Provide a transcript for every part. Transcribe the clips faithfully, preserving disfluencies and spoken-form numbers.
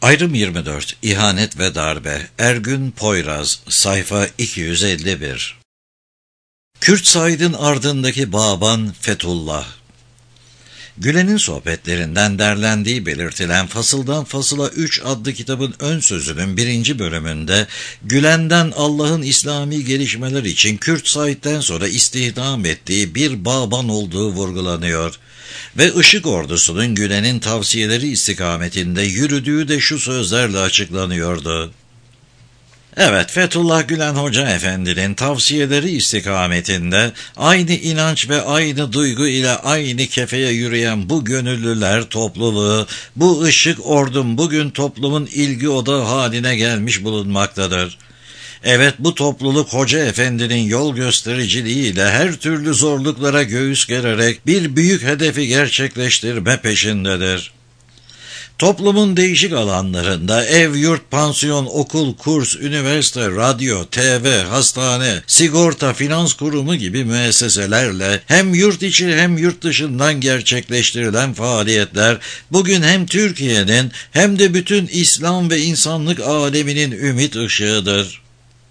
Ayrım yirmi dört. İhanet ve darbe. Ergün Poyraz. Sayfa iki yüz elli bir. Kürt Said'in ardındaki Baban Fethullah. Gülen'in sohbetlerinden derlendiği belirtilen Fasıldan Fasıla üç adlı kitabın ön sözünün birinci bölümünde Gülen'den Allah'ın İslami gelişmeler için Kürt Said'den sonra istihdam ettiği bir Baban olduğu vurgulanıyor ve Işık ordusunun Gülen'in tavsiyeleri istikametinde yürüdüğü de şu sözlerle açıklanıyordu. Evet, Fethullah Gülen Hoca Efendi'nin tavsiyeleri istikametinde aynı inanç ve aynı duygu ile aynı kefeye yürüyen bu gönüllüler topluluğu, bu ışık ordum bugün toplumun ilgi odağı haline gelmiş bulunmaktadır. Evet, bu topluluk Hoca Efendi'nin yol göstericiliğiyle her türlü zorluklara göğüs gererek bir büyük hedefi gerçekleştirme peşindedir. Toplumun değişik alanlarında ev, yurt, pansiyon, okul, kurs, üniversite, radyo, T V, hastane, sigorta, finans kurumu gibi müesseselerle hem yurt içi hem yurt dışından gerçekleştirilen faaliyetler bugün hem Türkiye'nin hem de bütün İslam ve insanlık aleminin ümit ışığıdır.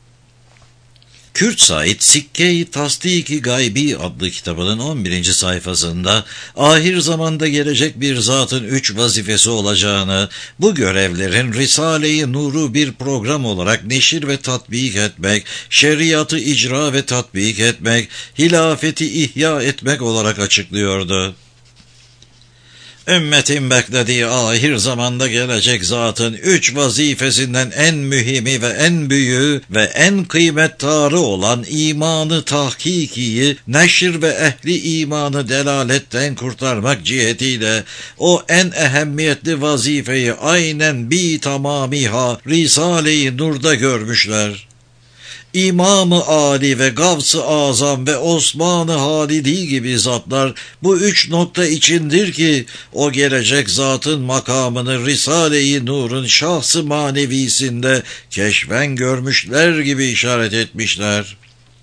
Kürt Said, Sikke-i Tasdik-i Gaybi adlı kitabının on birinci sayfasında ahir zamanda gelecek bir zatın üç vazifesi olacağını, bu görevlerin Risale-i Nur'u bir program olarak neşir ve tatbik etmek, şeriatı icra ve tatbik etmek, hilafeti ihya etmek olarak açıklıyordu. Ümmetin beklediği ahir zamanda gelecek zatın üç vazifesinden en mühimi ve en büyüğü ve en kıymettarı olan imanı tahkikiyi, neşir ve ehli imanı delaletten kurtarmak cihetiyle o en ehemmiyetli vazifeyi aynen bi tamamiha Risale-i Nur'da görmüşler. İmam-ı Ali ve Gavs-ı Azam ve Osman-ı Halidi gibi zatlar bu üç nokta içindir ki o gelecek zatın makamını Risale-i Nur'un şahs-ı manevisinde keşfen görmüşler gibi işaret etmişler.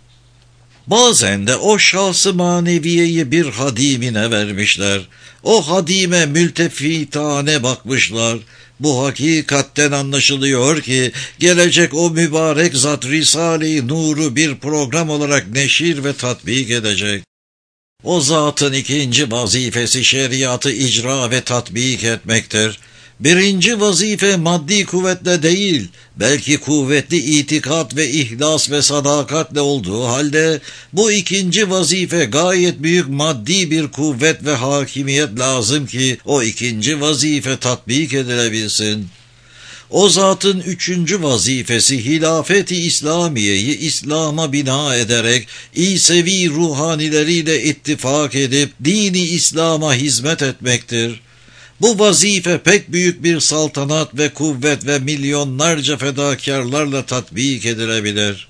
Bazen de o şahs-ı maneviyeyi bir hadimine vermişler. O hadime mültefitane bakmışlar. Bu hakikatten anlaşılıyor ki gelecek o mübarek zat Risale-i Nur'u bir program olarak neşir ve tatbik edecek. O zatın ikinci vazifesi şeriatı icra ve tatbik etmektir. Birinci vazife maddi kuvvetle değil, belki kuvvetli itikat ve ihlas ve sadakatle olduğu halde, bu ikinci vazife gayet büyük maddi bir kuvvet ve hakimiyet lazım ki, o ikinci vazife tatbik edilebilsin. O zatın üçüncü vazifesi hilafeti İslamiye'yi İslam'a bina ederek, İsevi ruhanileriyle ittifak edip, dini İslam'a hizmet etmektir. Bu vazife pek büyük bir saltanat ve kuvvet ve milyonlarca fedakarlarla tatbik edilebilir.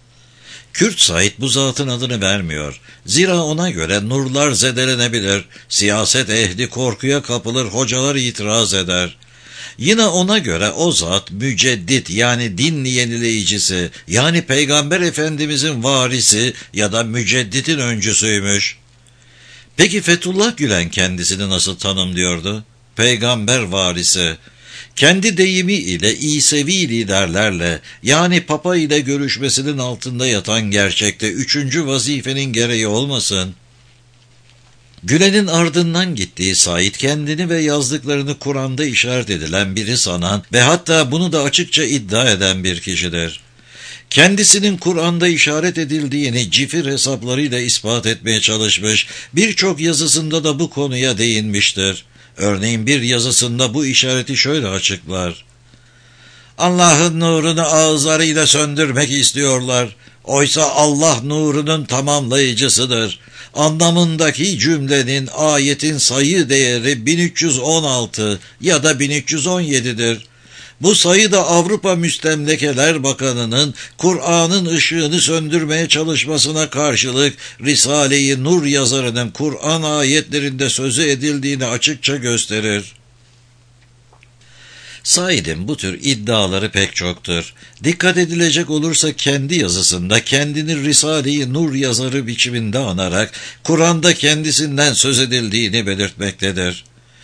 Kürt Said bu zatın adını vermiyor. Zira ona göre nurlar zedelenebilir, siyaset ehli korkuya kapılır, hocalar itiraz eder. Yine ona göre o zat müceddit yani din yenileyicisi yani Peygamber Efendimizin varisi ya da mücedditin öncüsüymüş. Peki Fethullah Gülen kendisini nasıl tanımlıyordu? Peygamber varisi, kendi deyimi ile İsevi liderlerle yani Papa ile görüşmesinin altında yatan gerçekte üçüncü vazifenin gereği olmasın. Gülen'in ardından gittiği Said kendini ve yazdıklarını Kur'an'da işaret edilen biri sanan ve hatta bunu da açıkça iddia eden bir kişidir. Kendisinin Kur'an'da işaret edildiğini cifir hesaplarıyla ispat etmeye çalışmış, birçok yazısında da bu konuya değinmiştir. Örneğin bir yazısında bu işareti şöyle açıklar. Allah'ın nurunu ağızlarıyla söndürmek istiyorlar. Oysa Allah nurunun tamamlayıcısıdır. Anlamındaki cümlenin ayetin sayı değeri bin üç yüz on altı ya da bin üç yüz on yedidir. Bu sayı da Avrupa Müstemlekeler Bakanı'nın Kur'an'ın ışığını söndürmeye çalışmasına karşılık Risale-i Nur yazarının Kur'an ayetlerinde sözü edildiğini açıkça gösterir. Said'in bu tür iddiaları pek çoktur. Dikkat edilecek olursa kendi yazısında kendini Risale-i Nur yazarı biçiminde anarak Kur'an'da kendisinden söz edildiğini belirtmektedir.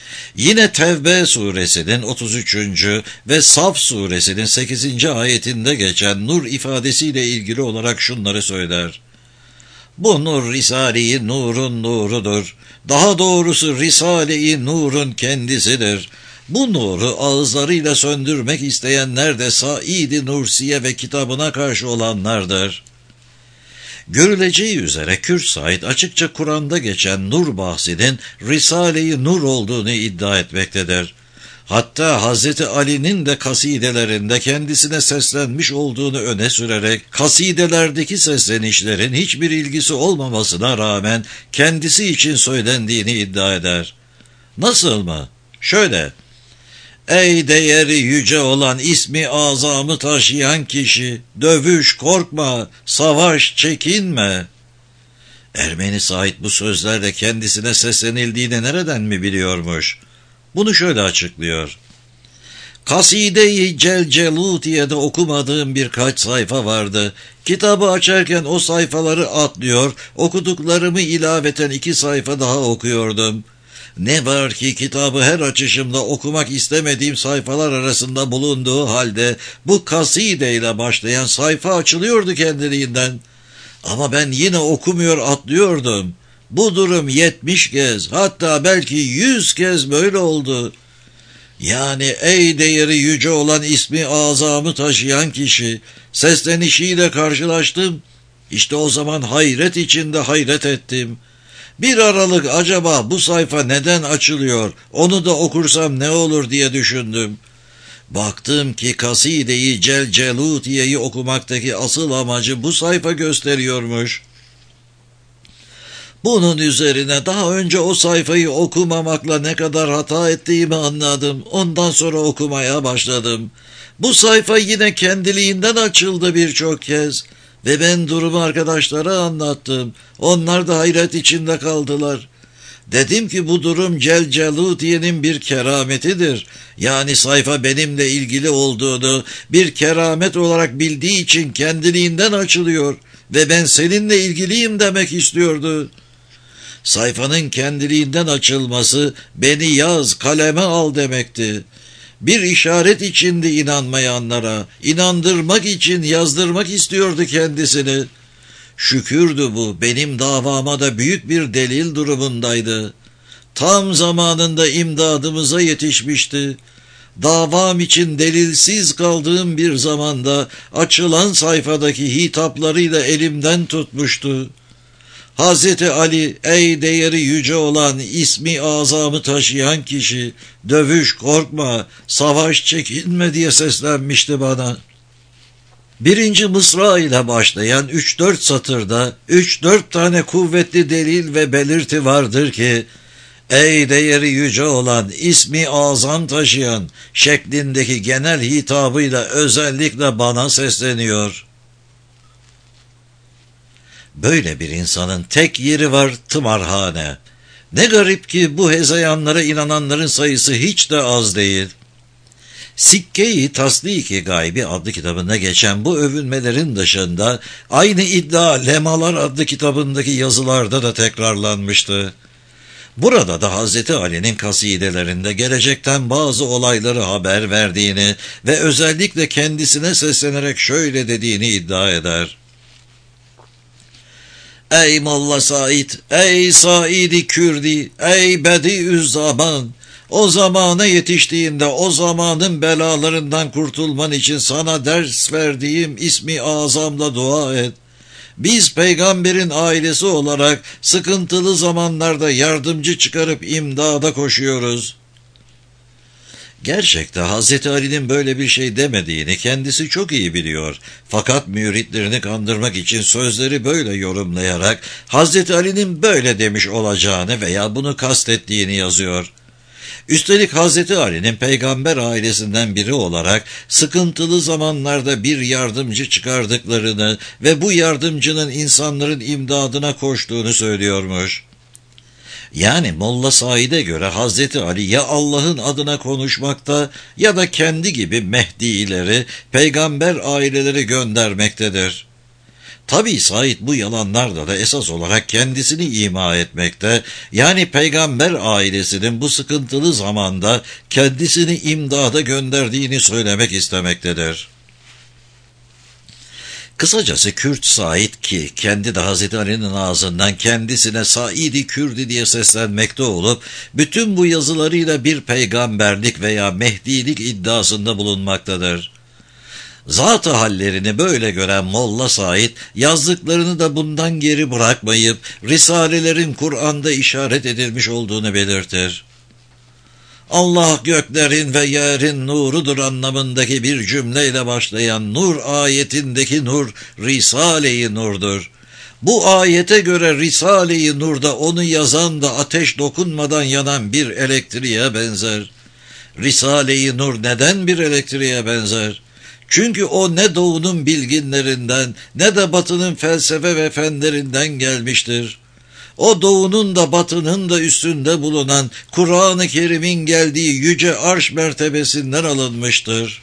Yine Tevbe suresinin otuz üçüncü ve Saf suresinin sekizinci ayetinde geçen nur ifadesiyle ilgili olarak şunları söyler. Bu nur Risale-i Nur'un nurudur. Daha doğrusu Risale-i Nur'un kendisidir. Bu nuru ağızlarıyla söndürmek isteyenler de Said-i Nursiye ve kitabına karşı olanlardır. Görüleceği üzere Kürt Said açıkça Kur'an'da geçen nur bahsinin Risale-i Nur olduğunu iddia etmektedir. Hatta Hazreti Ali'nin de kasidelerinde kendisine seslenmiş olduğunu öne sürerek kasidelerdeki seslenişlerin hiçbir ilgisi olmamasına rağmen kendisi için söylendiğini iddia eder. Nasıl mı? Şöyle: Ey değeri yüce olan ismi azamı taşıyan kişi, dövüş, korkma, savaş, çekinme. Ermeni Said bu sözlerle kendisine seslenildiğini nereden mi biliyormuş? Bunu şöyle açıklıyor. Kaside-i Celcelutiye'de okumadığım birkaç sayfa vardı. Kitabı açarken o sayfaları atlıyor, okuduklarımı ilaveten iki sayfa daha okuyordum. Ne var ki kitabı her açışımda okumak istemediğim sayfalar arasında bulunduğu halde bu kasideyle başlayan sayfa açılıyordu kendiliğinden. Ama ben yine okumuyor atlıyordum. Bu durum yetmiş kez, hatta belki yüz kez böyle oldu. Yani ey değeri yüce olan ismi azamı taşıyan kişi, seslenişiyle karşılaştım. İşte o zaman hayret içinde hayret ettim. Bir aralık acaba bu sayfa neden açılıyor, onu da okursam ne olur diye düşündüm. Baktım ki Kaside-i Celcelutiye'yi okumaktaki asıl amacı bu sayfa gösteriyormuş. Bunun üzerine daha önce o sayfayı okumamakla ne kadar hata ettiğimi anladım. Ondan sonra okumaya başladım. Bu sayfa yine kendiliğinden açıldı birçok kez. Ve ben durumu arkadaşlara anlattım. Onlar da hayret içinde kaldılar. Dedim ki bu durum Celcelutiye'nin bir kerametidir. Yani sayfa benimle ilgili olduğunu bir keramet olarak bildiği için kendiliğinden açılıyor. Ve ben seninle ilgiliyim demek istiyordu. Sayfanın kendiliğinden açılması beni yaz, kaleme al demekti. Bir işaret içindi inanmayanlara, inandırmak için yazdırmak istiyordu kendisini. Şükürdü bu, benim davama da büyük bir delil durumundaydı. Tam zamanında imdadımıza yetişmişti. Davam için delilsiz kaldığım bir zamanda açılan sayfadaki hitaplarıyla elimden tutmuştu. Hazreti Ali, ey değeri yüce olan ismi azamı taşıyan kişi, dövüş, korkma, savaş, çekinme diye seslenmişti bana. Birinci mısra ile başlayan üç dört satırda üç dört tane kuvvetli delil ve belirti vardır ki, ey değeri yüce olan ismi azam taşıyan şeklindeki genel hitabıyla özellikle bana sesleniyor. Böyle bir insanın tek yeri var, tımarhane. Ne garip ki bu hezeyanlara inananların sayısı hiç de az değil. Sikke-i Tasdik-i Gaybi adlı kitabında geçen bu övünmelerin dışında aynı iddia Lemalar adlı kitabındaki yazılarda da tekrarlanmıştı. Burada da Hazreti Ali'nin kasidelerinde gelecekten bazı olayları haber verdiğini ve özellikle kendisine seslenerek şöyle dediğini iddia eder. Ey Molla Said, ey Said-i Kürdi, ey Bediüzzaman, o zamana yetiştiğinde o zamanın belalarından kurtulman için sana ders verdiğim ismi azamla dua et. Biz peygamberin ailesi olarak sıkıntılı zamanlarda yardımcı çıkarıp imdada koşuyoruz. Gerçekte Hazreti Ali'nin böyle bir şey demediğini kendisi çok iyi biliyor. Fakat müritlerini kandırmak için sözleri böyle yorumlayarak Hazreti Ali'nin böyle demiş olacağını veya bunu kastettiğini yazıyor. Üstelik Hazreti Ali'nin peygamber ailesinden biri olarak sıkıntılı zamanlarda bir yardımcı çıkardıklarını ve bu yardımcının insanların imdadına koştuğunu söylüyormuş. Yani Molla Said'e göre Hazreti Ali ya Allah'ın adına konuşmakta ya da kendi gibi Mehdi'leri, peygamber aileleri göndermektedir. Tabi Said bu yalanlarla da esas olarak kendisini ima etmekte, yani peygamber ailesinin bu sıkıntılı zamanda kendisini imdada gönderdiğini söylemek istemektedir. Kısacası Kürt Said, ki kendi de Hazreti Ali'nin ağzından kendisine Said-i Kürdi diye seslenmekte olup, bütün bu yazılarıyla bir peygamberlik veya mehdilik iddiasında bulunmaktadır. Zat-ı hallerini böyle gören Molla Said, yazdıklarını da bundan geri bırakmayıp, Risalelerin Kur'an'da işaret edilmiş olduğunu belirtir. Allah göklerin ve yerin nurudur anlamındaki bir cümleyle başlayan nur ayetindeki nur, Risale-i Nur'dur. Bu ayete göre Risale-i Nur'da onu yazan da ateş dokunmadan yanan bir elektriğe benzer. Risale-i Nur neden bir elektriğe benzer? Çünkü o ne doğunun bilginlerinden ne de batının felsefe ve fenlerinden gelmiştir. O doğunun da batının da üstünde bulunan Kur'an-ı Kerim'in geldiği yüce arş mertebesinden alınmıştır.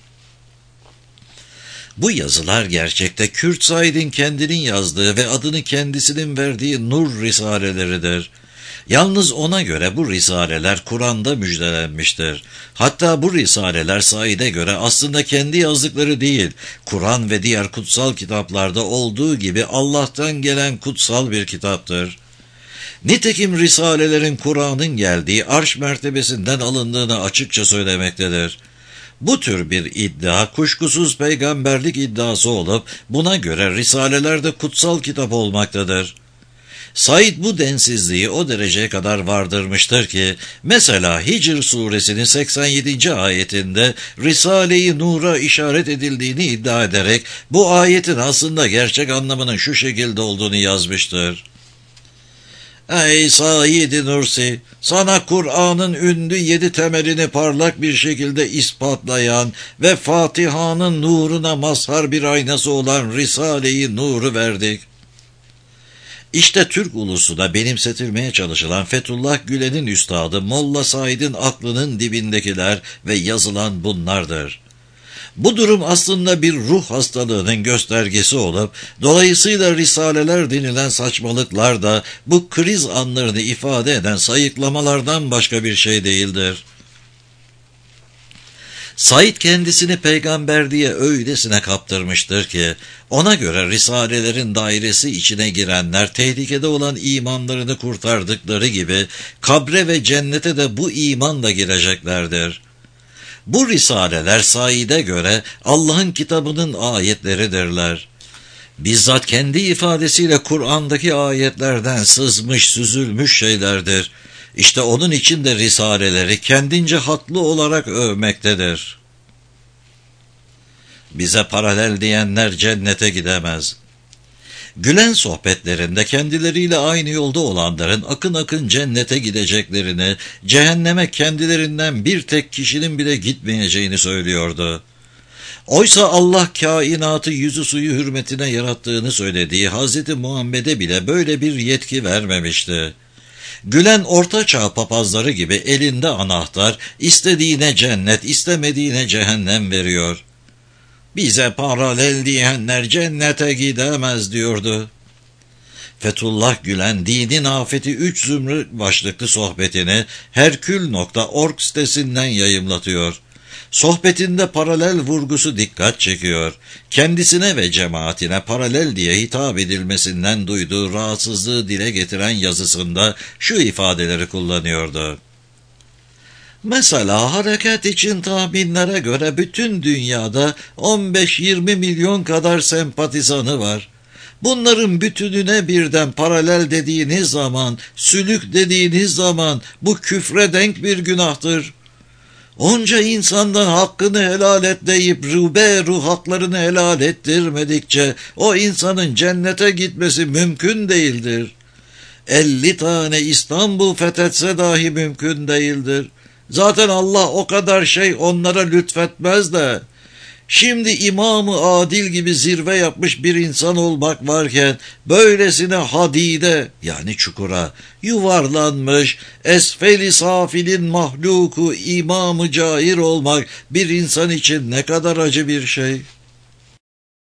Bu yazılar gerçekte Kürt Said'in kendinin yazdığı ve adını kendisinin verdiği Nur Risaleleridir. Yalnız ona göre bu risaleler Kur'an'da müjdelenmiştir. Hatta bu risaleler Said'e göre aslında kendi yazdıkları değil, Kur'an ve diğer kutsal kitaplarda olduğu gibi Allah'tan gelen kutsal bir kitaptır. Nitekim risalelerin Kur'an'ın geldiği arş mertebesinden alındığını açıkça söylemektedir. Bu tür bir iddia kuşkusuz peygamberlik iddiası olup buna göre risaleler de kutsal kitap olmaktadır. Said bu densizliği o dereceye kadar vardırmıştır ki, mesela Hicr suresinin seksen yedinci ayetinde Risale-i Nur'a işaret edildiğini iddia ederek bu ayetin aslında gerçek anlamının şu şekilde olduğunu yazmıştır. Ey Said-i Nursi, sana Kur'an'ın ünlü yedi temelini parlak bir şekilde ispatlayan ve Fatiha'nın nuruna mazhar bir aynası olan Risale-i Nur'u verdik. İşte Türk ulusuna benimsetilmeye çalışılan Fethullah Gülen'in üstadı Molla Said'in aklının dibindekiler ve yazılan bunlardır. Bu durum aslında bir ruh hastalığının göstergesi olup, dolayısıyla risaleler denilen saçmalıklar da bu kriz anlarını ifade eden sayıklamalardan başka bir şey değildir. Said kendisini peygamber diye öylesine kaptırmıştır ki, ona göre risalelerin dairesi içine girenler tehlikede olan imanlarını kurtardıkları gibi, kabre ve cennete de bu imanla gireceklerdir. Bu risaleler Said'e göre Allah'ın kitabının ayetleridirler. Bizzat kendi ifadesiyle Kur'an'daki ayetlerden sızmış, süzülmüş şeylerdir. İşte onun için de risaleleri kendince haklı olarak övmektedir. Bize paralel diyenler cennete gidemez. Gülen sohbetlerinde kendileriyle aynı yolda olanların akın akın cennete gideceklerini, cehenneme kendilerinden bir tek kişinin bile gitmeyeceğini söylüyordu. Oysa Allah kainatı yüzü suyu hürmetine yarattığını söylediği Hazreti Muhammed'e bile böyle bir yetki vermemişti. Gülen ortaçağ papazları gibi elinde anahtar, istediğine cennet, istemediğine cehennem veriyor. Bize paralel diyenler cennete gidemez diyordu. Fethullah Gülen, Dinin Afeti üç Zümrü başlıklı sohbetini herkül nokta org sitesinden yayımlatıyor. Sohbetinde paralel vurgusu dikkat çekiyor. Kendisine ve cemaatine paralel diye hitap edilmesinden duyduğu rahatsızlığı dile getiren yazısında şu ifadeleri kullanıyordu. Mesela hareket için tahminlere göre bütün dünyada on beş yirmi milyon kadar sempatizanı var. Bunların bütününe birden paralel dediğiniz zaman, sülük dediğiniz zaman bu küfre denk bir günahtır. Onca insandan hakkını helal et deyip ruberu haklarını helal ettirmedikçe o insanın cennete gitmesi mümkün değildir. Elli tane İstanbul fethetse dahi mümkün değildir. Zaten Allah o kadar şey onlara lütfetmez de. Şimdi İmam-ı Adil gibi zirve yapmış bir insan olmak varken böylesine hadide yani çukura yuvarlanmış esfeli safilin mahluku İmam-ı Cair olmak bir insan için ne kadar acı bir şey.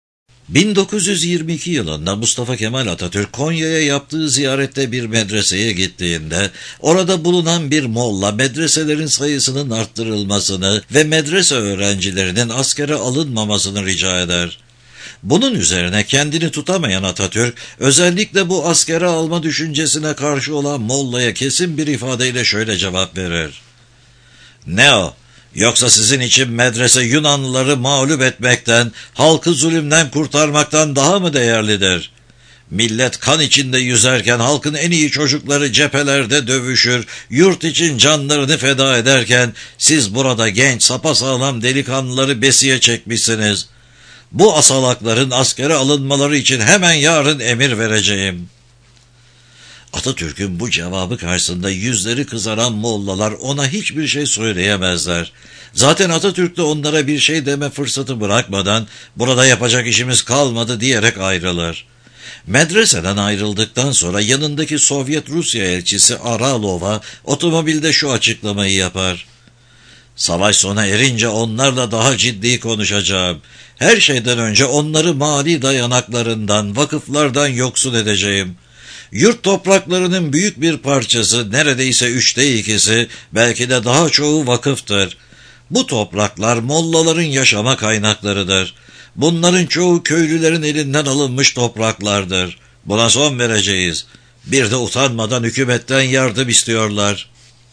bin dokuz yüz yirmi iki yılında Mustafa Kemal Atatürk Konya'ya yaptığı ziyarette bir medreseye gittiğinde orada bulunan bir molla medreselerin sayısının arttırılmasını ve medrese öğrencilerinin askere alınmamasını rica eder. Bunun üzerine kendini tutamayan Atatürk özellikle bu askere alma düşüncesine karşı olan mollaya kesin bir ifadeyle şöyle cevap verir: "Ne o? Yoksa sizin için medrese Yunanlıları mağlup etmekten, halkı zulümden kurtarmaktan daha mı değerlidir? Millet kan içinde yüzerken halkın en iyi çocukları cephelerde dövüşür, yurt için canlarını feda ederken siz burada genç sapasağlam delikanlıları besiye çekmişsiniz. Bu asalakların askere alınmaları için hemen yarın emir vereceğim." Atatürk'ün bu cevabı karşısında yüzleri kızaran mollalar ona hiçbir şey söyleyemezler. Zaten Atatürk de onlara bir şey deme fırsatı bırakmadan "burada yapacak işimiz kalmadı" diyerek ayrılır. Medreseden ayrıldıktan sonra yanındaki Sovyet Rusya elçisi Aralov'a otomobilde şu açıklamayı yapar: "Savaş sona erince onlarla daha ciddi konuşacağım. Her şeyden önce onları mali dayanaklarından, vakıflardan yoksun edeceğim. Yurt topraklarının büyük bir parçası, neredeyse üçte ikisi, belki de daha çoğu vakıftır. Bu topraklar mollaların yaşama kaynaklarıdır. Bunların çoğu köylülerin elinden alınmış topraklardır. Buna son vereceğiz. Bir de utanmadan hükümetten yardım istiyorlar."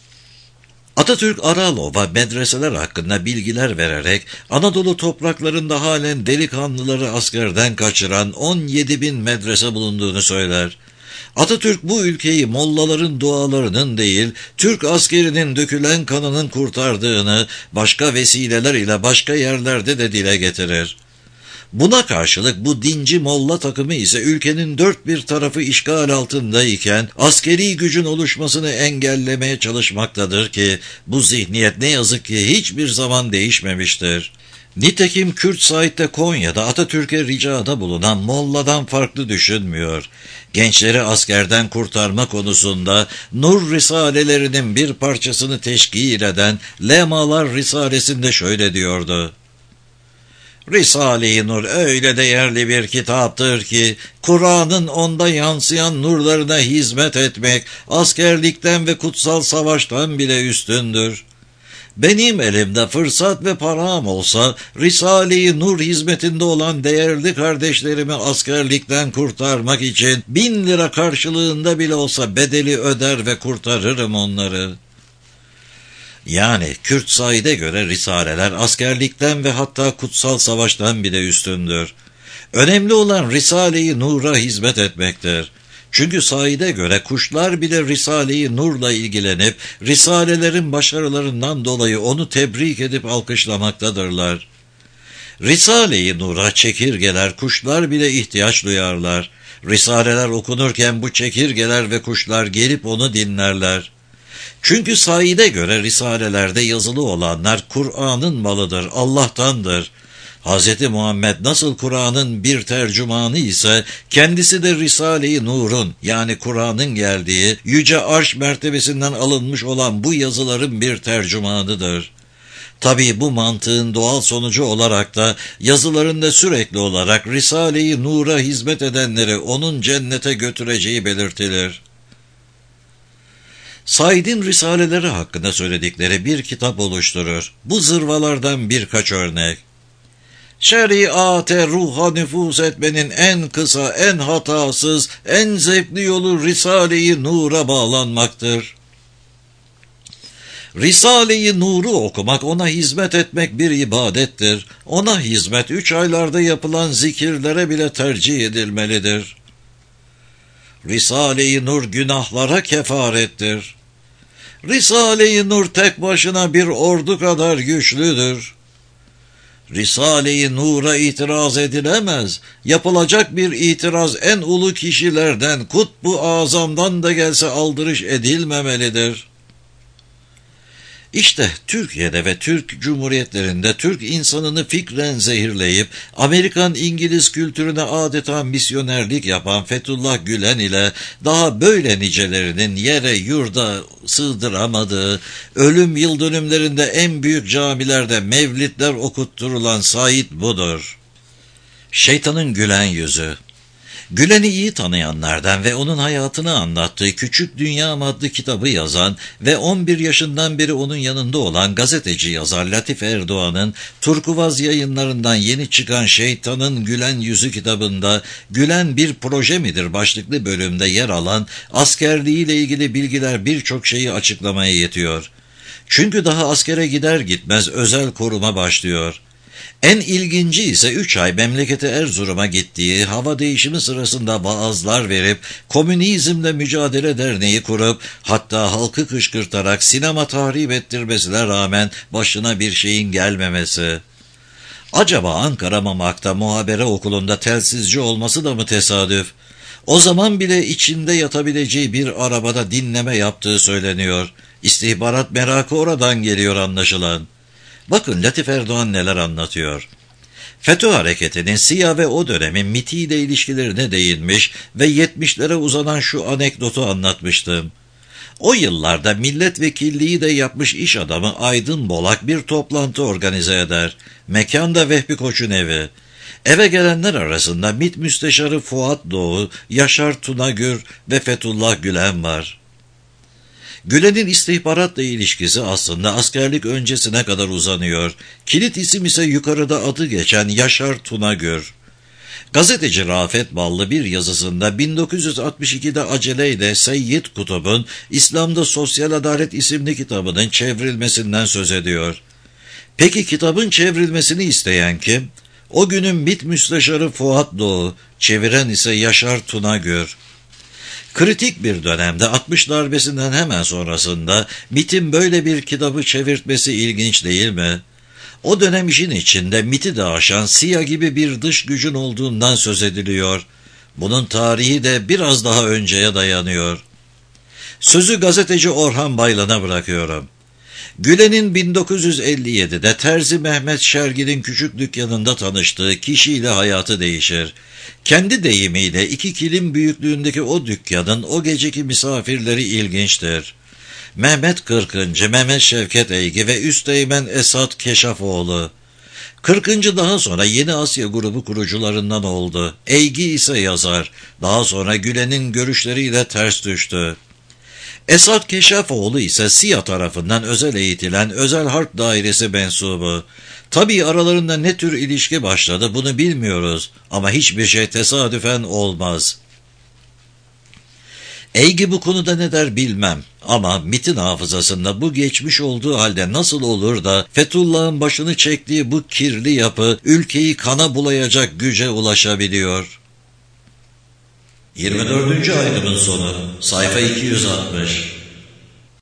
Atatürk Aralov'a medreseler hakkında bilgiler vererek Anadolu topraklarında halen delikanlıları askerden kaçıran on yedi bin medrese bulunduğunu söyler. Atatürk bu ülkeyi mollaların dualarının değil, Türk askerinin dökülen kanının kurtardığını başka vesileler ile başka yerlerde de dile getirir. Buna karşılık bu dinci molla takımı ise ülkenin dört bir tarafı işgal altındayken askeri gücün oluşmasını engellemeye çalışmaktadır ki bu zihniyet ne yazık ki hiçbir zaman değişmemiştir. Nitekim Kürt Said de Konya'da Atatürk'e ricada bulunan molladan farklı düşünmüyor. Gençleri askerden kurtarma konusunda Nur Risalelerinin bir parçasını teşkil eden Lemalar Risalesinde şöyle diyordu: "Risale-i Nur öyle değerli bir kitaptır ki Kur'an'ın onda yansıyan nurlarına hizmet etmek askerlikten ve kutsal savaştan bile üstündür. Benim elimde fırsat ve param olsa Risale-i Nur hizmetinde olan değerli kardeşlerimi askerlikten kurtarmak için bin lira karşılığında bile olsa bedeli öder ve kurtarırım onları." Yani Kürt Said'e göre risaleler askerlikten ve hatta kutsal savaştan bile üstündür. Önemli olan Risale-i Nur'a hizmet etmektir. Çünkü Said'e göre kuşlar bile Risale-i Nur'la ilgilenip risalelerin başarılarından dolayı onu tebrik edip alkışlamaktadırlar. Risale-i Nur'a çekirgeler, kuşlar bile ihtiyaç duyarlar. Risaleler okunurken bu çekirgeler ve kuşlar gelip onu dinlerler. Çünkü Said'e göre risalelerde yazılı olanlar Kur'an'ın malıdır, Allah'tandır. Hz. Muhammed nasıl Kur'an'ın bir tercümanı ise kendisi de Risale-i Nur'un yani Kur'an'ın geldiği yüce arş mertebesinden alınmış olan bu yazıların bir tercümanıdır. Tabii bu mantığın doğal sonucu olarak da yazılarında sürekli olarak Risale-i Nur'a hizmet edenleri onun cennete götüreceği belirtilir. Said'in risaleleri hakkında söyledikleri bir kitap oluşturur. Bu zırvalardan birkaç örnek. Şeriate ruha nüfuz etmenin en kısa, en hatasız, en zevkli yolu Risale-i Nur'a bağlanmaktır. Risale-i Nur'u okumak, ona hizmet etmek bir ibadettir. Ona hizmet üç aylarda yapılan zikirlere bile tercih edilmelidir. Risale-i Nur günahlara kefarettir. Risale-i Nur tek başına bir ordu kadar güçlüdür. Risale-i Nur'a itiraz edilemez. Yapılacak bir itiraz en ulu kişilerden, Kutbu Azam'dan da gelse aldırış edilmemelidir. İşte Türkiye'de ve Türk Cumhuriyetlerinde Türk insanını fikren zehirleyip Amerikan-İngiliz kültürüne adeta misyonerlik yapan Fethullah Gülen ile daha böyle nicelerinin yere yurda sığdıramadığı, ölüm yıl dönümlerinde en büyük camilerde mevlidler okutturulan Said budur. Şeytanın gülen yüzü. Gülen'i iyi tanıyanlardan ve onun hayatını anlattığı Küçük Dünya adlı kitabı yazan ve on bir yaşından beri onun yanında olan gazeteci yazar Latif Erdoğan'ın Turkuaz Yayınlarından yeni çıkan Şeytanın Gülen Yüzü kitabında "Gülen bir proje midir?" başlıklı bölümde yer alan askerliğiyle ilgili bilgiler birçok şeyi açıklamaya yetiyor. Çünkü daha askere gider gitmez özel koruma başlıyor. En ilginci ise üç ay memleketi Erzurum'a gittiği, hava değişimi sırasında vaazlar verip Komünizmle Mücadele Derneği kurup hatta halkı kışkırtarak sinema tahrip ettirmesine rağmen başına bir şeyin gelmemesi. Acaba Ankara Mamak'ta muhabere okulunda telsizci olması da mı tesadüf? O zaman bile içinde yatabileceği bir arabada dinleme yaptığı söyleniyor. İstihbarat merakı oradan geliyor anlaşılan. Bakın Latif Erdoğan neler anlatıyor. FETÖ hareketinin SİHA ve o dönemin MİT'i ile ilişkilerine değinmiş ve yetmişlere uzanan şu anekdotu anlatmıştım. O yıllarda milletvekilliği de yapmış iş adamı Aydın Bolak bir toplantı organize eder. Mekanda Vehbi Koç'un evi. Eve gelenler arasında MİT Müsteşarı Fuat Doğu, Yaşar Tunagür ve Fethullah Gülen var. Gülen'in istihbaratla ilişkisi aslında askerlik öncesine kadar uzanıyor. Kilit isim ise yukarıda adı geçen Yaşar Tunagür. Gazeteci Rafet Ballı bir yazısında bin dokuz yüz altmış ikide aceleyle Seyyid Kutub'un İslam'da Sosyal Adalet isimli kitabının çevrilmesinden söz ediyor. Peki kitabın çevrilmesini isteyen kim? O günün MİT Müsteşarı Fuat Doğu, çeviren ise Yaşar Tunagür. Kritik bir dönemde altmış darbesinden hemen sonrasında MİT'in böyle bir kitabı çevirtmesi ilginç değil mi? O dönem işin içinde MİT'i de aşan SİHA gibi bir dış gücün olduğundan söz ediliyor. Bunun tarihi de biraz daha önceye dayanıyor. Sözü gazeteci Orhan Baylan'a bırakıyorum. Gülen'in bin dokuz yüz elli yedide Terzi Mehmet Şergin'in küçük dükkanında tanıştığı kişiyle hayatı değişir. Kendi deyimiyle iki kilim büyüklüğündeki o dükkanın o geceki misafirleri ilginçtir. Mehmet Kırkıncı, Mehmet Şevket Eygi ve Üsteğmen Esat Keşafoğlu. Kırkıncı daha sonra Yeni Asya grubu kurucularından oldu. Eygi ise yazar. Daha sonra Gülen'in görüşleriyle ters düştü. Esat Keşafoğlu ise SİHA tarafından özel eğitilen Özel Harp Dairesi mensubu. Tabii aralarında ne tür ilişki başladı bunu bilmiyoruz ama hiçbir şey tesadüfen olmaz. Eygi bu konuda ne der bilmem ama MİT'in hafızasında bu geçmiş olduğu halde nasıl olur da Fethullah'ın başını çektiği bu kirli yapı ülkeyi kana bulayacak güce ulaşabiliyor? yirmi dördüncü aydının sonu, sayfa iki yüz altmış.